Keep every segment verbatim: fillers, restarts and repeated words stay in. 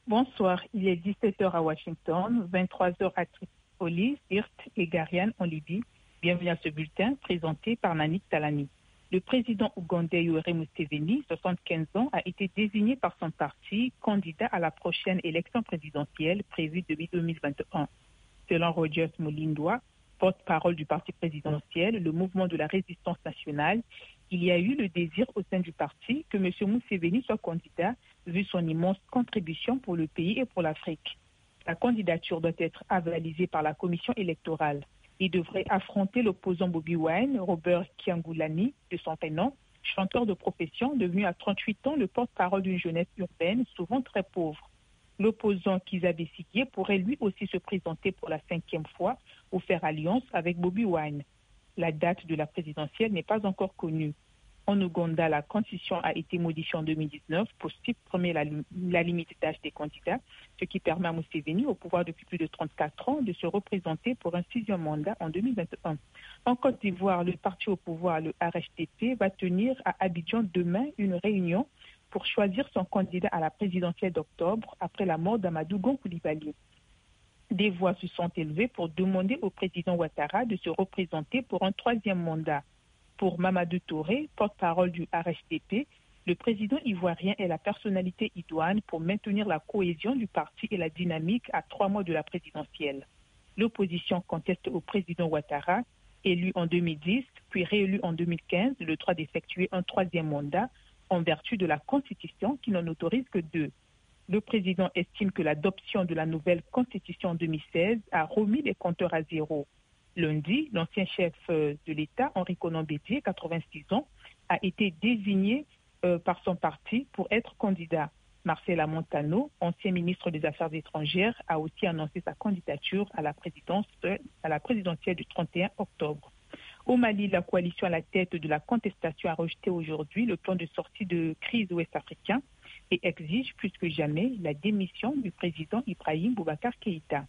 Bonsoir, il est dix-sept heures à Washington, vingt-trois heures à Tripoli, Sirte et Gariane en Libye. Bienvenue à ce bulletin présenté par Nanik Talani. Le président ougandais Yoweri Museveni, soixante-quinze ans, a été désigné par son parti candidat à la prochaine élection présidentielle prévue depuis deux mille vingt et un. Selon Rogers Mulindwa, porte-parole du parti présidentiel, le mouvement de la résistance nationale, il y a eu le désir au sein du parti que M. Museveni soit candidat, vu son immense contribution pour le pays et pour l'Afrique. La candidature doit être avalisée par la commission électorale. Il devrait affronter l'opposant Bobi Wine, Robert Kyagulanyi, de son prénom, chanteur de profession, devenu à trente-huit ans le porte-parole d'une jeunesse urbaine souvent très pauvre. L'opposant Kizza Besigye pourrait lui aussi se présenter pour la cinquième fois ou faire alliance avec Bobi Wine. La date de la présidentielle n'est pas encore connue. En Ouganda, la constitution a été modifiée en deux mille dix-neuf pour supprimer la, la limite d'âge des candidats, ce qui permet à Museveni, au pouvoir depuis plus de trente-quatre ans, de se représenter pour un sixième mandat en deux mille vingt et un. En Côte d'Ivoire, le parti au pouvoir, le R H D P, va tenir à Abidjan demain une réunion pour choisir son candidat à la présidentielle d'octobre après la mort d'Amadou Gon Coulibaly. Des voix se sont élevées pour demander au président Ouattara de se représenter pour un troisième mandat. Pour Mamadou Touré, porte-parole du R H D P, le président ivoirien est la personnalité idoine pour maintenir la cohésion du parti et la dynamique à trois mois de la présidentielle. L'opposition conteste au président Ouattara, élu en deux mille dix, puis réélu en deux mille quinze, le droit d'effectuer un troisième mandat en vertu de la Constitution qui n'en autorise que deux. Le président estime que l'adoption de la nouvelle Constitution en deux mille seize a remis les compteurs à zéro. Lundi, l'ancien chef de l'État, Henri Konan Bédié, quatre-vingt-six ans, a été désigné euh, par son parti pour être candidat. Marcela Montano, ancien ministre des Affaires étrangères, a aussi annoncé sa candidature à la, présidence, à la présidentielle du trente et un octobre. Au Mali, la coalition à la tête de la contestation a rejeté aujourd'hui le plan de sortie de crise ouest-africain et exige plus que jamais la démission du président Ibrahim Boubacar Keïta.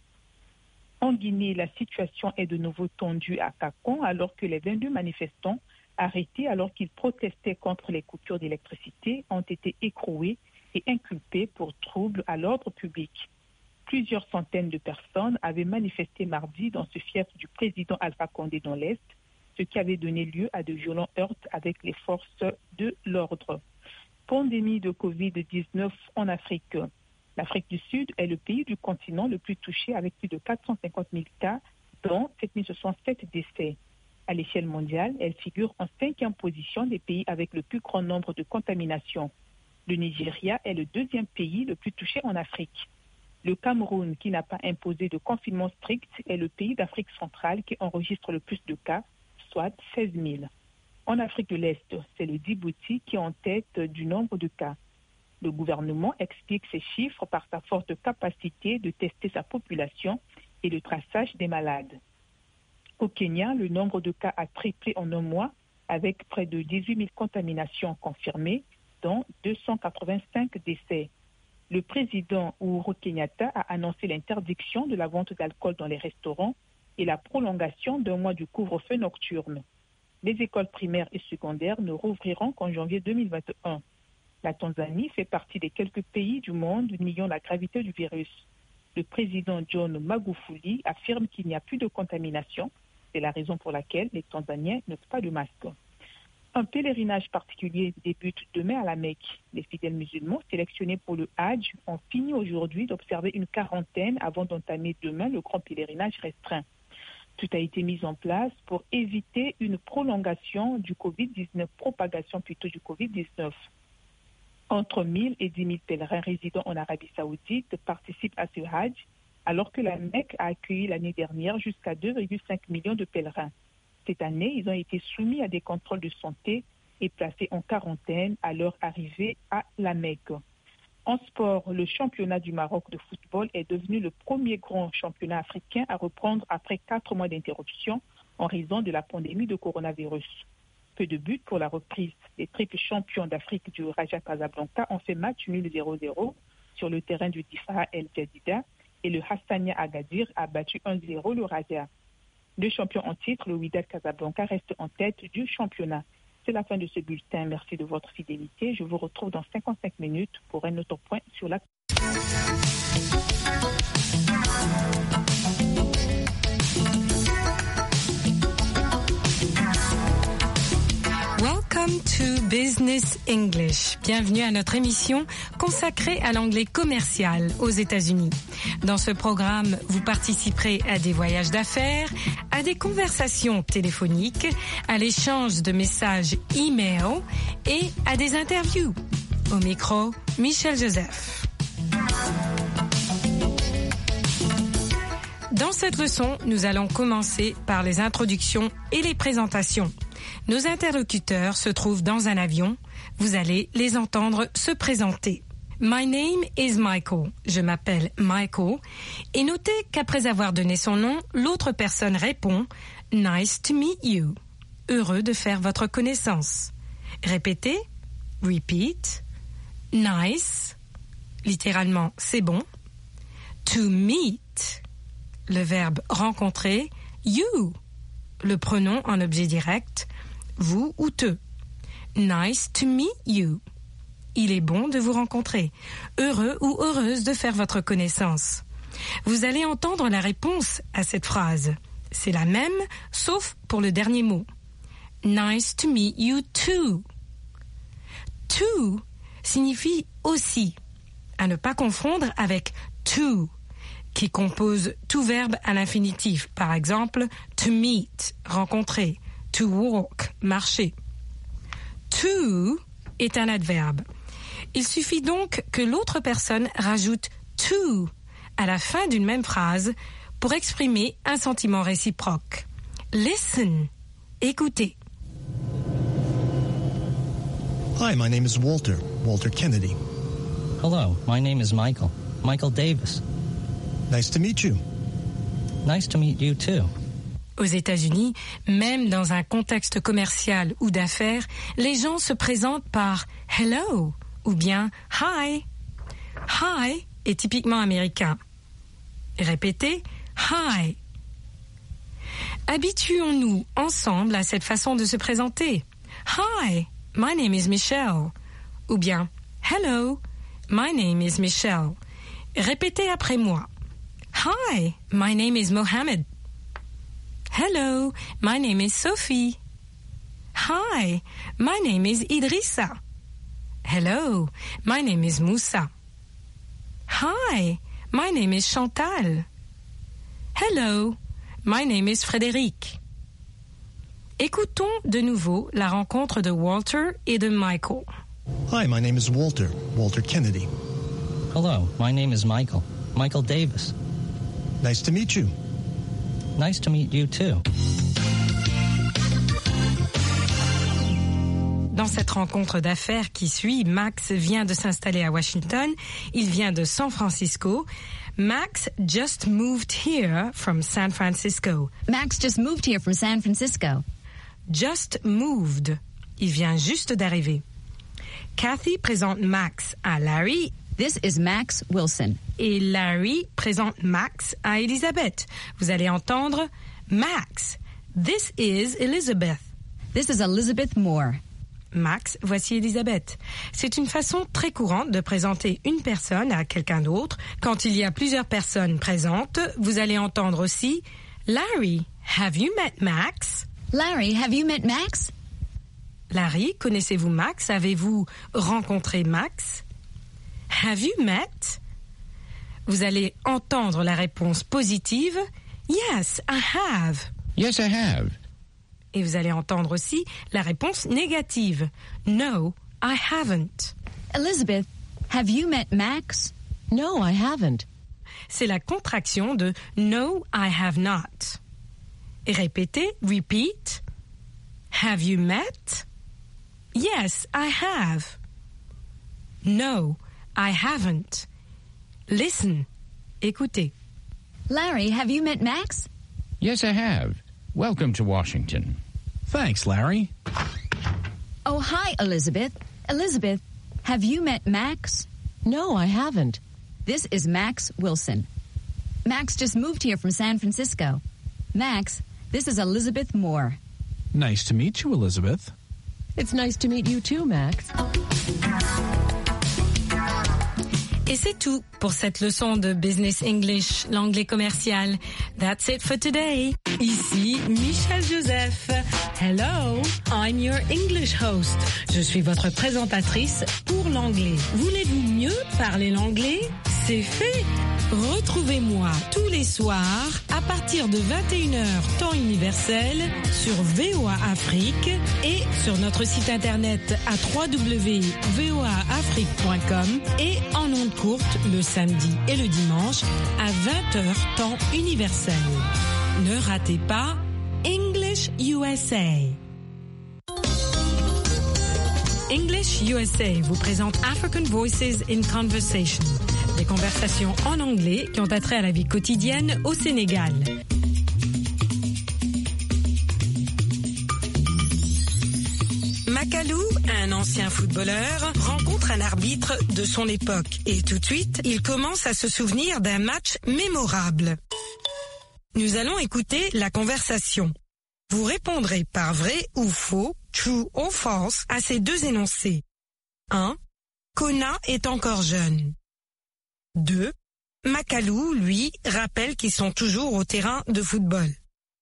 En Guinée, la situation est de nouveau tendue à Kakon alors que les vingt-deux manifestants arrêtés alors qu'ils protestaient contre les coupures d'électricité ont été écroués et inculpés pour troubles à l'ordre public. Plusieurs centaines de personnes avaient manifesté mardi dans ce fief du président Alpha Condé dans l'Est, ce qui avait donné lieu à de violents heurts avec les forces de l'ordre. Pandémie de covid dix-neuf en Afrique. L'Afrique du Sud est le pays du continent le plus touché avec plus de quatre cent cinquante mille cas, dont sept mille soixante-sept décès. À l'échelle mondiale, elle figure en cinquième position des pays avec le plus grand nombre de contaminations. Le Nigeria est le deuxième pays le plus touché en Afrique. Le Cameroun, qui n'a pas imposé de confinement strict, est le pays d'Afrique centrale qui enregistre le plus de cas, soit seize mille. En Afrique de l'Est, c'est le Djibouti qui est en tête du nombre de cas. Le gouvernement explique ces chiffres par sa forte capacité de tester sa population et le traçage des malades. Au Kenya, le nombre de cas a triplé en un mois avec près de dix-huit mille contaminations confirmées, dont deux cent quatre-vingt-cinq décès. Le président Uhuru Kenyatta a annoncé l'interdiction de la vente d'alcool dans les restaurants et la prolongation d'un mois du couvre-feu nocturne. Les écoles primaires et secondaires ne rouvriront qu'en janvier deux mille vingt et un. La Tanzanie fait partie des quelques pays du monde niant la gravité du virus. Le président John Magufuli affirme qu'il n'y a plus de contamination. C'est la raison pour laquelle les Tanzaniens n'ont pas de masque. Un pèlerinage particulier débute demain à la Mecque. Les fidèles musulmans sélectionnés pour le Hajj ont fini aujourd'hui d'observer une quarantaine avant d'entamer demain le grand pèlerinage restreint. Tout a été mis en place pour éviter une prolongation du covid dix-neuf, propagation plutôt du covid dix-neuf. Entre mille et dix mille pèlerins résidant en Arabie Saoudite participent à ce Hajj, alors que la Mecque a accueilli l'année dernière jusqu'à deux virgule cinq millions de pèlerins. Cette année, ils ont été soumis à des contrôles de santé et placés en quarantaine à leur arrivée à la Mecque. En sport, le championnat du Maroc de football est devenu le premier grand championnat africain à reprendre après quatre mois d'interruption en raison de la pandémie de coronavirus. Peu de buts pour la reprise. Les triples champions d'Afrique du Raja Casablanca ont fait match nul zéro zéro sur le terrain du Difa El Jadida et le Hassania Agadir a battu un zéro le Raja. Deux champions en titre, le Wydad Casablanca reste en tête du championnat. C'est la fin de ce bulletin. Merci de votre fidélité. Je vous retrouve dans cinquante-cinq minutes pour un autre point sur la... Welcome to Business English. Bienvenue à notre émission consacrée à l'anglais commercial aux États-Unis. Dans ce programme, vous participerez à des voyages d'affaires, à des conversations téléphoniques, à l'échange de messages e-mail et à des interviews. Au micro, Michel Joseph. Dans cette leçon, nous allons commencer par les introductions et les présentations. Nos interlocuteurs se trouvent dans un avion. Vous allez les entendre se présenter. My name is Michael. Je m'appelle Michael. Et notez qu'après avoir donné son nom, l'autre personne répond « Nice to meet you ». Heureux de faire votre connaissance. Répétez. Repeat. Nice. Littéralement, c'est bon. To meet. Le verbe rencontrer. You. Le pronom en objet direct. Vous ou te. Nice to meet you. Il est bon de vous rencontrer. Heureux ou heureuse de faire votre connaissance. Vous allez entendre la réponse à cette phrase. C'est la même, sauf pour le dernier mot. Nice to meet you too. To signifie aussi, à ne pas confondre avec to, qui compose tout verbe à l'infinitif. Par exemple, to meet, rencontrer. To walk, marcher. To est un adverbe. Il suffit donc que l'autre personne rajoute to à la fin d'une même phrase pour exprimer un sentiment réciproque. Listen, écoutez. Hi, my name is Walter, Walter Kennedy. Hello, my name is Michael, Michael Davis. Nice to meet you. Nice to meet you too. Aux États-Unis, même dans un contexte commercial ou d'affaires, les gens se présentent par « hello » ou bien « hi ». « Hi » est typiquement américain. Répétez « hi ». Habituons-nous ensemble à cette façon de se présenter. « Hi, my name is Michelle » ou bien « hello, my name is Michelle ». Répétez après moi. « Hi, my name is Mohammed ». Hello, my name is Sophie. Hi, my name is Idrissa. Hello, my name is Moussa. Hi, my name is Chantal. Hello, my name is Frédéric. Écoutons de nouveau la rencontre de Walter et de Michael. Hi, my name is Walter, Walter Kennedy. Hello, my name is Michael, Michael Davis. Nice to meet you. Nice to meet you too. Dans cette rencontre d'affaires qui suit, Max vient de s'installer à Washington. Il vient de San Francisco. Max just moved here from San Francisco. Max just moved here from San Francisco. Just moved. Il vient juste d'arriver. Kathy présente Max à Larry. This is Max Wilson. Et Larry présente Max à Elizabeth. Vous allez entendre Max. This is Elizabeth. This is Elizabeth Moore. Max, voici Elizabeth. C'est une façon très courante de présenter une personne à quelqu'un d'autre. Quand il y a plusieurs personnes présentes, vous allez entendre aussi Larry, have you met Max? Larry, have you met Max? Larry, connaissez-vous Max? Avez-vous rencontré Max? Have you met? Vous allez entendre la réponse positive. Yes, I have. Yes, I have. Et vous allez entendre aussi la réponse négative. No, I haven't. Elizabeth, have you met Max? No, I haven't. C'est la contraction de No, I have not. Et répétez, repeat. Have you met? Yes, I have. No, I haven't. Listen. Écoutez. Larry, have you met Max? Yes, I have. Welcome to Washington. Thanks, Larry. Oh, hi, Elizabeth. Elizabeth, have you met Max? No, I haven't. This is Max Wilson. Max just moved here from San Francisco. Max, this is Elizabeth Moore. Nice to meet you, Elizabeth. It's nice to meet you too, Max. Et c'est tout pour cette leçon de Business English, l'anglais commercial. That's it for today. Ici Michelle Joseph. Hello, I'm your English host. Je suis votre présentatrice pour l'anglais. Voulez-vous mieux parler l'anglais? C'est fait. Retrouvez-moi tous les soirs à partir de vingt et une heures temps universel sur V O A Afrique et sur notre site internet à w w w point v o a afrique point com et en ondes courtes le samedi et le dimanche à vingt heures temps universel. Ne ratez pas English U S A. English U S A vous présente African Voices in Conversation, des conversations en anglais qui ont attrait à la vie quotidienne au Sénégal. Makalou, un ancien footballeur, rencontre un arbitre de son époque et tout de suite, il commence à se souvenir d'un match mémorable. Nous allons écouter la conversation. Vous répondrez par vrai ou faux, true ou false, à ces deux énoncés. un. Kona est encore jeune. deux. Makalou, lui, rappelle qu'ils sont toujours au terrain de football.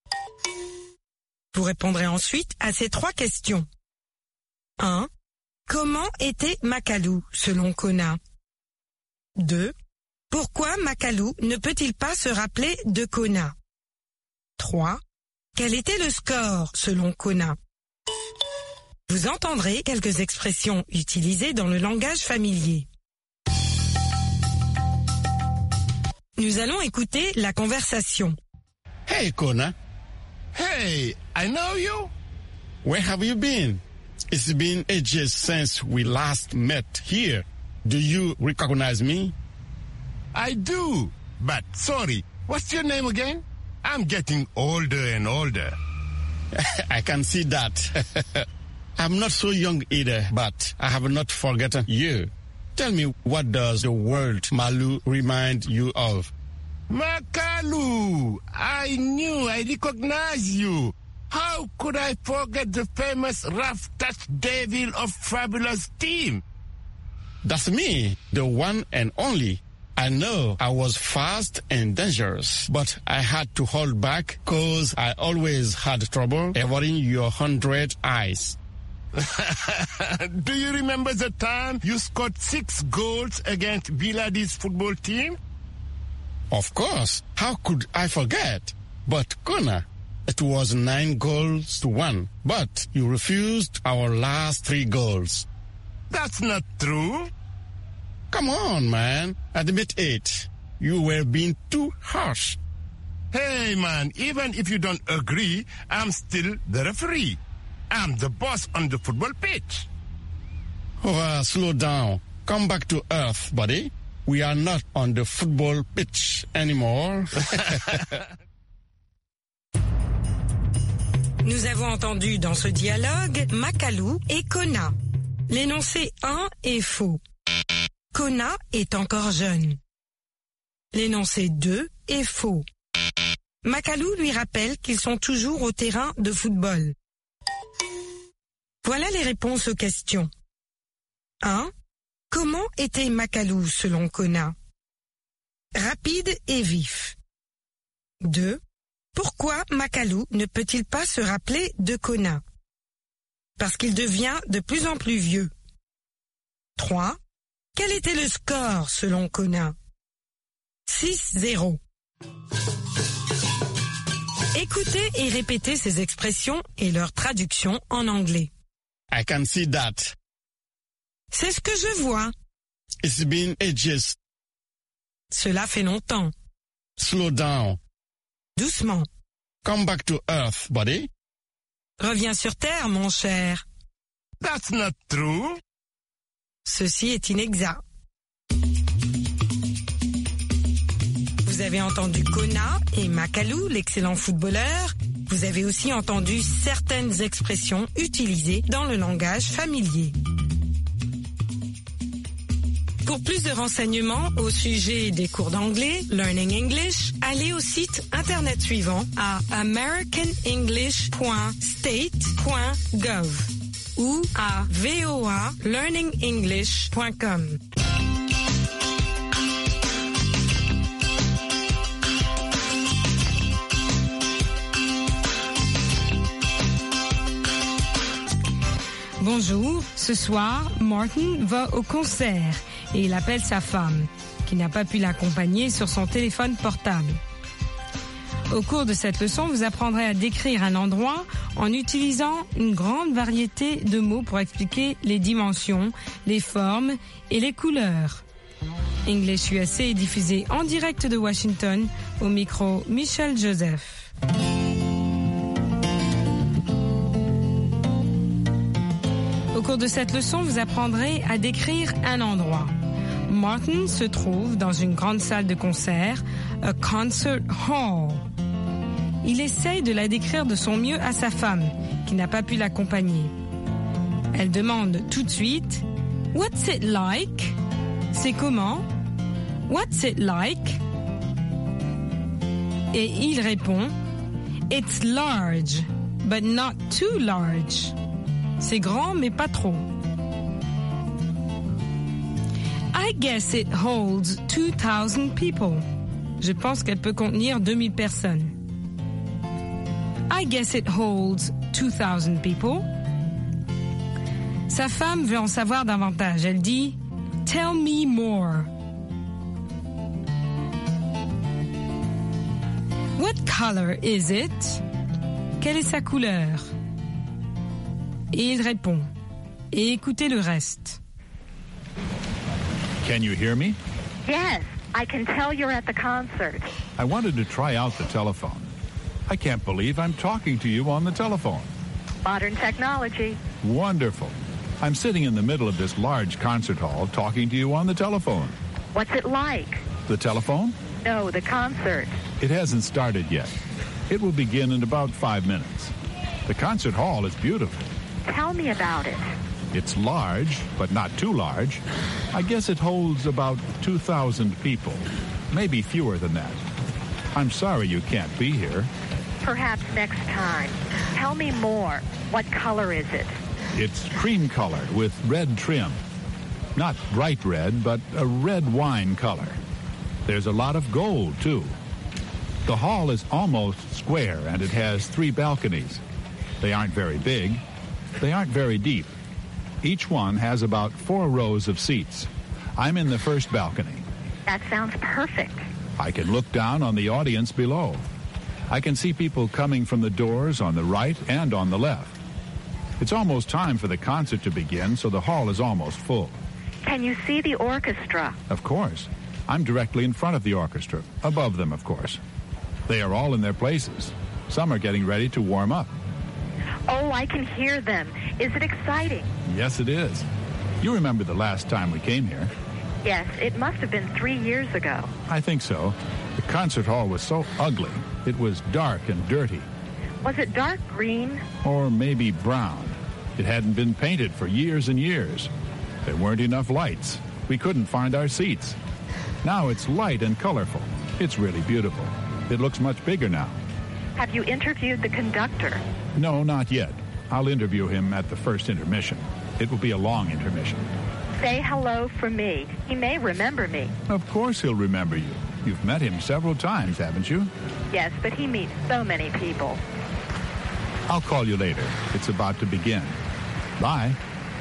Vous répondrez ensuite à ces trois questions. un. Comment était Makalou, selon Kona? deux. Pourquoi Makalou ne peut-il pas se rappeler de Kona? trois. Quel était le score, selon Kona? Vous entendrez quelques expressions utilisées dans le langage familier. Nous allons écouter la conversation. Hey, Kona. Hey, I know you. Where have you been? It's been ages since we last met here. Do you recognize me? I do, but sorry, what's your name again? I'm getting older and older. I can see that. I'm not so young either, but I have not forgotten you. Tell me, what does the word Malu remind you of? Makalu! I knew I recognized you. How could I forget the famous rough touch devil of Fabulous team? That's me, the one and only. I know I was fast and dangerous, but I had to hold back because I always had trouble avoiding your hundred eyes. Do you remember the time you scored six goals against Biladi's football team? Of course. How could I forget? But Kona, it was nine goals to one, but you refused our last three goals. That's not true. Come on, man. Admit it. You were being too harsh. Hey, man, even if you don't agree, I'm still the referee. I'm the boss on the football pitch. Oh, uh, slow down. Come back to earth, buddy. We are not on the football pitch anymore. Nous avons entendu dans ce dialogue Makalou et Kona. L'énoncé un est faux. Kona est encore jeune. L'énoncé deux est faux. Makalou lui rappelle qu'ils sont toujours au terrain de football. Voilà les réponses aux questions. un. Comment était Makalou selon Kona? Rapide et vif. deux. Pourquoi Makalou ne peut-il pas se rappeler de Kona? Parce qu'il devient de plus en plus vieux. trois. Quel était le score selon Kona? six zéro. Écoutez et répétez ces expressions et leur traduction en anglais. I can see that. C'est ce que je vois. It's been ages. Cela fait longtemps. Slow down. Doucement. Come back to earth, buddy. Reviens sur terre, mon cher. That's not true. Ceci est inexact. Vous avez entendu Kona et Makalou, l'excellent footballeur. Vous avez aussi entendu certaines expressions utilisées dans le langage familier. Pour plus de renseignements au sujet des cours d'anglais, Learning English, allez au site internet suivant à american english point state point gov ou à v o a learning english point com. Bonjour, ce soir, Martin va au concert et il appelle sa femme, qui n'a pas pu l'accompagner sur son téléphone portable. Au cours de cette leçon, vous apprendrez à décrire un endroit en utilisant une grande variété de mots pour expliquer les dimensions, les formes et les couleurs. English U S A est diffusé en direct de Washington, au micro Michel Joseph. Au cours de cette leçon, vous apprendrez à décrire un endroit. Martin se trouve dans une grande salle de concert, a concert hall. Il essaye de la décrire de son mieux à sa femme, qui n'a pas pu l'accompagner. Elle demande tout de suite « What's it like ?» C'est comment? « What's it like ?» Et il répond « It's large, but not too large. » C'est grand, mais pas trop. I guess it holds two thousand people. Je pense qu'elle peut contenir deux mille personnes. I guess it holds two thousand people. Sa femme veut en savoir davantage. Elle dit « Tell me more. » What color is it? Quelle est sa couleur? Et il répond. Et écoutez le reste. Can you hear me? Yes, I can tell you're at the concert. I wanted to try out the telephone. I can't believe I'm talking to you on the telephone. Modern technology. Wonderful. I'm sitting in the middle of this large concert hall talking to you on the telephone. What's it like? The telephone? No, the concert. It hasn't started yet. It will begin in about five minutes. The concert hall is beautiful. Tell me about it. It's large, but not too large. I guess it holds about two thousand people, maybe fewer than that. I'm sorry you can't be here. Perhaps next time. Tell me more. What color is it? It's cream color with red trim. Not bright red, but a red wine color. There's a lot of gold, too. The hall is almost square, and it has three balconies. They aren't very big. They aren't very deep. Each one has about four rows of seats. I'm in the first balcony. That sounds perfect. I can look down on the audience below. I can see people coming from the doors on the right and on the left. It's almost time for the concert to begin, so the hall is almost full. Can you see the orchestra? Of course. I'm directly in front of the orchestra, above them, of course. They are all in their places. Some are getting ready to warm up. Oh, I can hear them. Is it exciting? Yes, it is. You remember the last time we came here? Yes, it must have been three years ago. I think so. The concert hall was so ugly. It was dark and dirty. Was it dark green? Or maybe brown. It hadn't been painted for years and years. There weren't enough lights. We couldn't find our seats. Now it's light and colorful. It's really beautiful. It looks much bigger now. Have you interviewed the conductor? No, not yet. I'll interview him at the first intermission. It will be a long intermission. Say hello from me. He may remember me. Of course he'll remember you. You've met him several times, haven't you? Yes, but he meets so many people. I'll call you later. It's about to begin. Bye.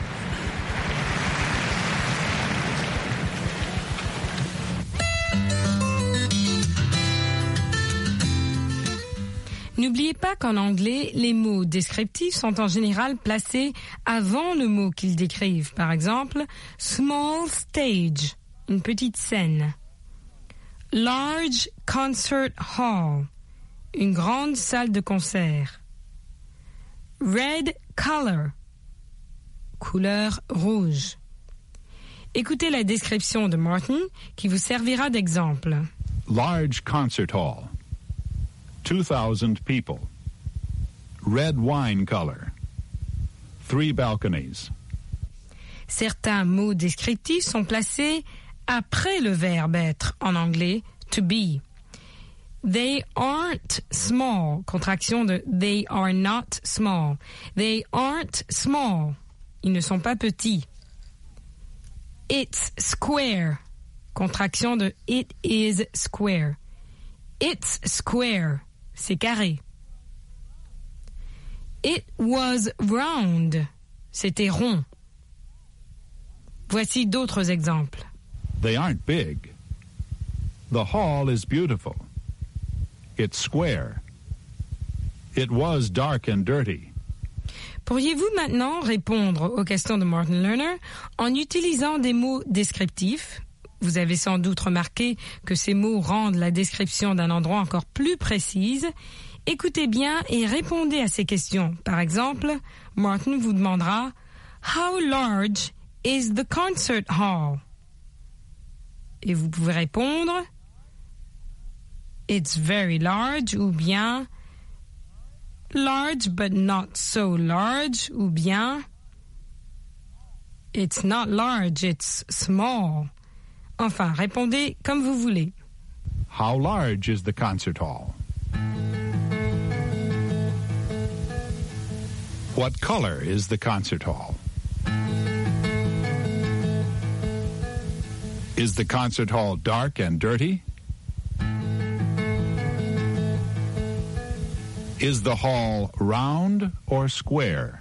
N'oubliez pas qu'en anglais, les mots descriptifs sont en général placés avant le mot qu'ils décrivent. Par exemple, small stage, une petite scène. Large concert hall, une grande salle de concert. Red color, couleur rouge. Écoutez la description de Martin qui vous servira d'exemple. Large concert hall. two thousand people. Red wine color. Three balconies. Certains mots descriptifs sont placés après le verbe être en anglais to be. They aren't small, contraction de they are not small. They aren't small. Ils ne sont pas petits. It's square. Contraction de it is square. It's square. C'est carré. It was round. C'était rond. Voici d'autres exemples. They aren't big. The hall is beautiful. It's square. It was dark and dirty. Pourriez-vous maintenant répondre aux questions de Martin Lerner en utilisant des mots descriptifs? Vous avez sans doute remarqué que ces mots rendent la description d'un endroit encore plus précise. Écoutez bien et répondez à ces questions. Par exemple, Martin vous demandera « How large is the concert hall? » Et vous pouvez répondre « It's very large » ou bien « Large but not so large » ou bien « It's not large, it's small ». Enfin, répondez comme vous voulez. How large is the concert hall? What color is the concert hall? Is the concert hall dark and dirty? Is the hall round or square?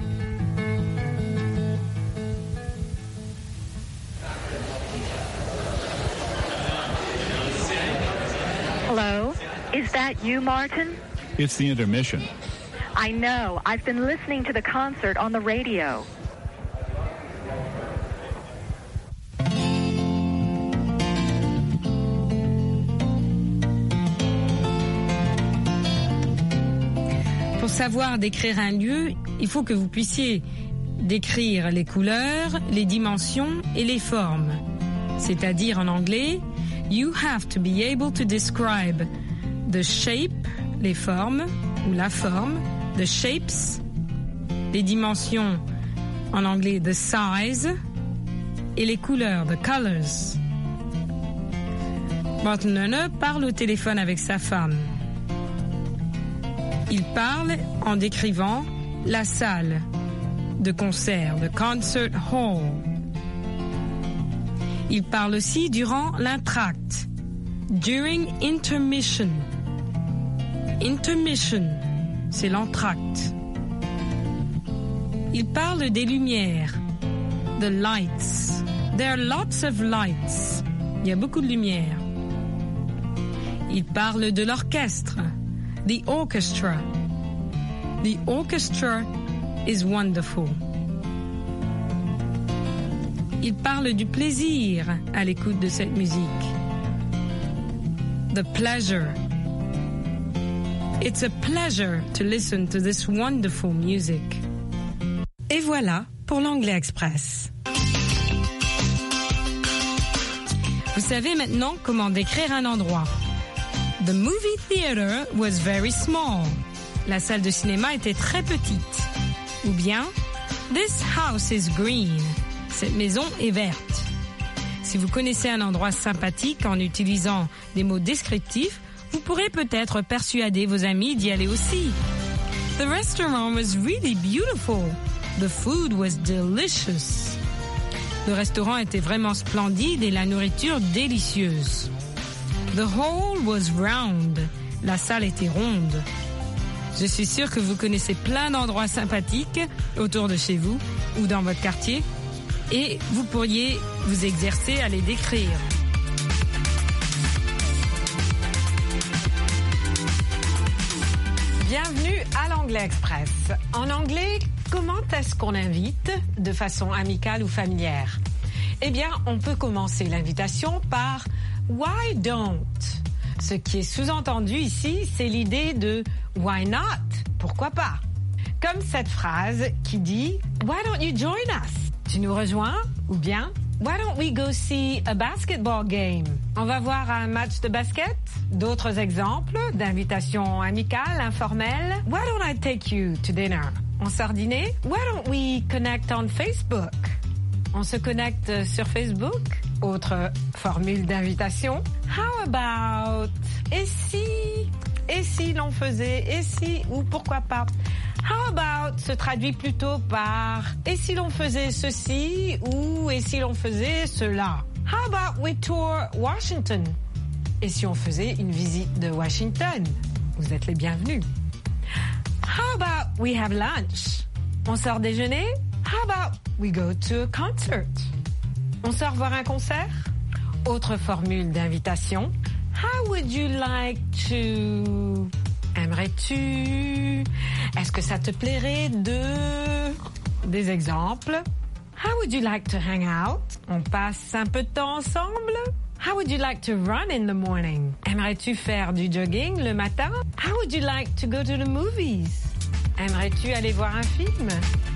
Hello? Is that you, Martin? It's the intermission. I know. I've been listening to the concert on the radio. Pour savoir décrire un lieu, il faut que vous puissiez décrire les couleurs, les dimensions et les formes. C'est-à-dire en anglais, you have to be able to describe the shape, les formes, ou la forme, the shapes, les dimensions, en anglais, the size, et les couleurs, the colors. Martin Lerner parle au téléphone avec sa femme. Il parle en décrivant la salle de concert, the concert hall. Il parle aussi durant l'entracte, during intermission. Intermission, c'est l'entracte. Il parle des lumières, the lights. There are lots of lights. Il y a beaucoup de lumière. Il parle de l'orchestre, the orchestra. The orchestra is wonderful. Il parle du plaisir à l'écoute de cette musique. The pleasure. It's a pleasure to listen to this wonderful music. Et voilà pour l'Anglais Express. Vous savez maintenant comment décrire un endroit. The movie theater was very small. La salle de cinéma était très petite. Ou bien, this house is green. Cette maison est verte. Si vous connaissez un endroit sympathique en utilisant des mots descriptifs, vous pourrez peut-être persuader vos amis d'y aller aussi. The restaurant was really beautiful. The food was delicious. Le restaurant était vraiment splendide et la nourriture délicieuse. The hall was round. La salle était ronde. Je suis sûre que vous connaissez plein d'endroits sympathiques autour de chez vous ou dans votre quartier et vous pourriez vous exercer à les décrire. Bienvenue à l'Anglais Express. En anglais, comment est-ce qu'on invite de façon amicale ou familière? Eh bien, on peut commencer l'invitation par « Why don't ?» Ce qui est sous-entendu ici, c'est l'idée de « Why not ?» Pourquoi pas? Comme cette phrase qui dit « Why don't you join us ?» Tu nous rejoins? Ou bien « Why don't we go see a basketball game ?» On va voir un match de basket? D'autres exemples d'invitations amicales, informelles. « Why don't I take you to dinner ?» On sort dîner? « Why don't we connect on Facebook ?» On se connecte sur Facebook? Autre formule d'invitation. « How about... » Et si... et si l'on faisait, et si, ou pourquoi pas. How about se traduit plutôt par et si l'on faisait ceci ou et si l'on faisait cela. How about we tour Washington? Et si on faisait une visite de Washington? Vous êtes les bienvenus. How about we have lunch? On sort déjeuner? How about we go to a concert? On sort voir un concert? Autre formule d'invitation. How would you like to... Aimerais-tu? Est-ce que ça te plairait de... Des exemples. How would you like to hang out? On passe un peu de temps ensemble. How would you like to run in the morning? Aimerais-tu faire du jogging le matin? How would you like to go to the movies? Aimerais-tu aller voir un film?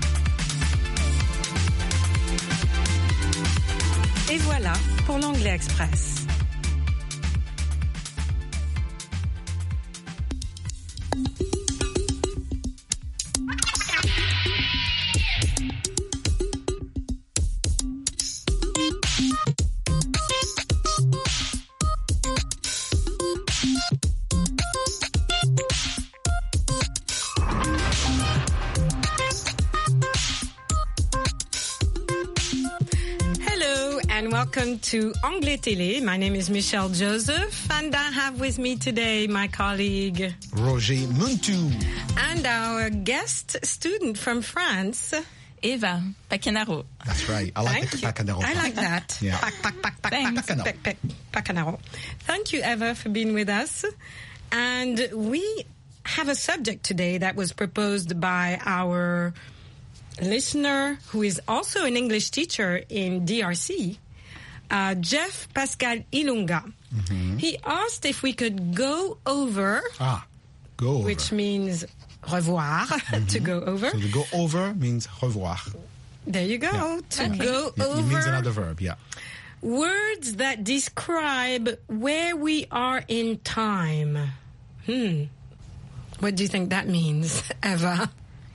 Et voilà pour l'Anglais Express. Welcome to Anglais Télé. My name is Michelle Joseph, and I have with me today my colleague Roger Muntu, and our guest student from France, Eva Pacanaro. That's right. I like the Pacanaro. I like that. Yeah. Pac, pac, pac, pac, pac, pac, pac, Pacanaro. Thank you, Eva, for being with us. And we have a subject today that was proposed by our listener, who is also an English teacher in D R C. Uh, Jeff Pascal Ilunga. Mm-hmm. He asked if we could go over. Ah, go over. Which means revoir, mm-hmm. to go over. So to go over means revoir. There you go. Yeah. To okay. go yeah, over. It means another verb, yeah. Words that describe where we are in time. Hmm. What do you think that means, Eva?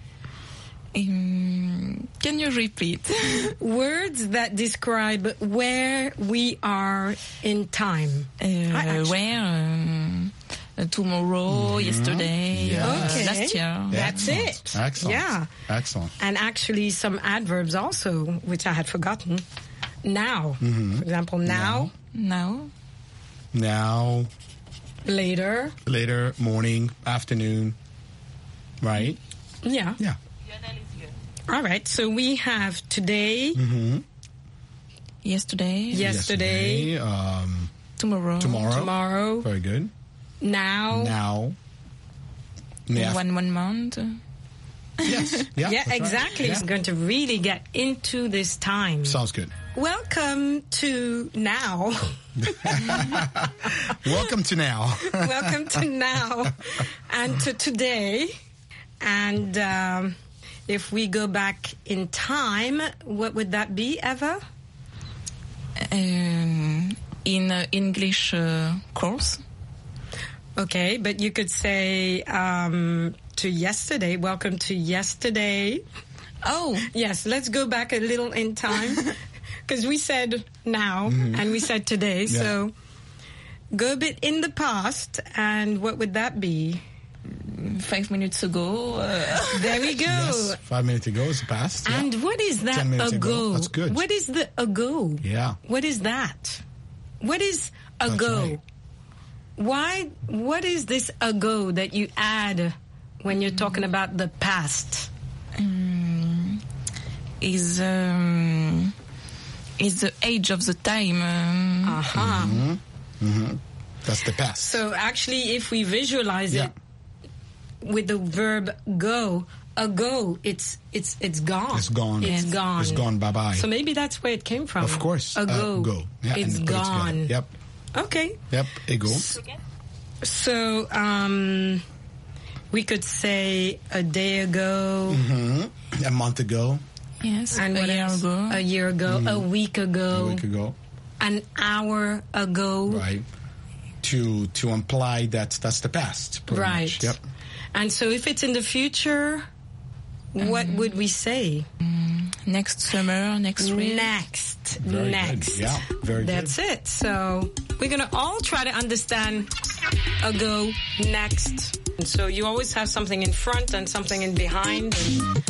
Um, can you repeat? Words that describe where we are in time. Uh, where? Um, uh, tomorrow, mm-hmm. yesterday, yes. uh, okay. last year. That's Excellent. it. Excellent. Yeah. Excellent. And actually some adverbs also, which I had forgotten. Now. Mm-hmm. For example, now. Now. Now. Later. Later, morning, afternoon. Right? Yeah. Yeah. All right, so we have today, mm-hmm. yesterday, yesterday, yesterday um, tomorrow, tomorrow, tomorrow, very good. Now, now, yeah. one one month. Yes, yeah, yeah, exactly. Right. It's yeah. going to really get into this time. Sounds good. Welcome to now. Welcome to now. Welcome to now, and to today, and. Um, If we go back in time, what would that be, Eva? Um, in uh, English uh, course. Okay, but you could say um, to yesterday. Welcome to yesterday. Oh. Yes, let's go back a little in time. Because we said now, mm-hmm. and we said today. Yeah. So go a bit in the past, and what would that be? Five minutes ago. Uh, there we go. Yes, five minutes ago is past. And yeah. what is that Ten minutes ago? ago. That's good. What is the ago? Yeah. What is that? What is ago? Right. Why? What is this ago that you add when you're talking about the past? Um, is um, is the age of the time. Um, uh-huh. Mm-hmm. Mm-hmm. That's the past. So actually, if we visualize yeah. it with the verb go, ago, it's it's it's gone. It's gone. It's yes. gone. It's gone. Bye bye. So maybe that's where it came from. Of course. Ago. Uh, go. Yeah, it's gone. It yep. Okay. Yep. Ego. So um, we could say a day ago. Mm-hmm. A month ago. Yes. And a what year else? ago. A year ago. Mm-hmm. A week ago. A week ago. An hour ago. Right. To to imply that that's the past. Right. Much. Yep. And so if it's in the future, um, what would we say? Um, next summer, next week. Next. Very next. Good. Yeah, very That's good. That's it. So we're going to all try to understand ago, next. And so you always have something in front and something in behind. And